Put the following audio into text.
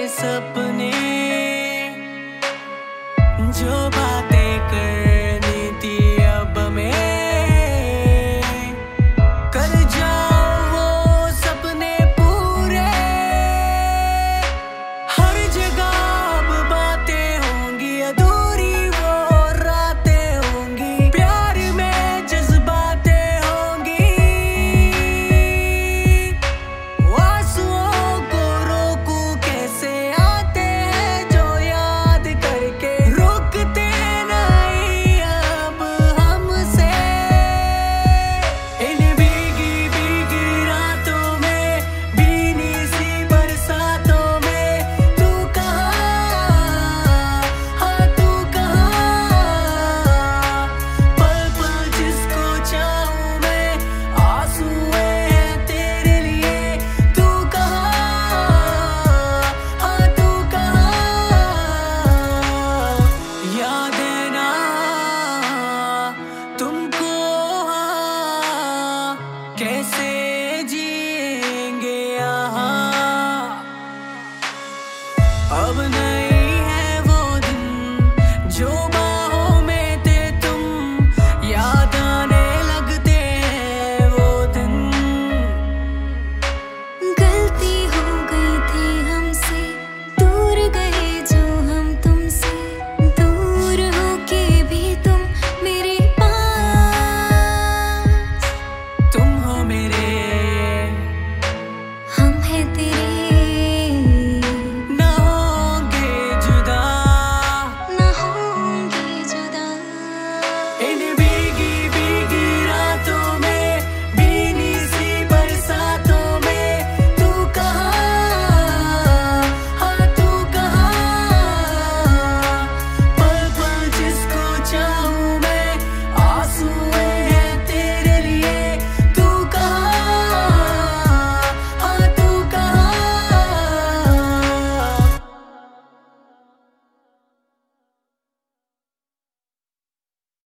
सपने जो बातें करनी थी अब मैं कर जाऊं वो सपने पूरे। हर जगह अब बातें होंगी अधूरी, वो रातें होंगी प्यार में जज्बातें होंगी। आंसुओं को रोकूं कैसे, आते हैं जो याद करके रुकते नहीं अब हमसे। इन भीगी भीगी रातों में, भीनी सी बरसातों में तू कहाँ, हाँ तू कहाँ। पल पल जिसको चाहूं मैं, आंसू हैं तेरे लिए। तू कहाँ, हाँ तू कहाँ। याद है ना तुमको, हाँ, कैसे जिएंगे यहाँ अब नहीं।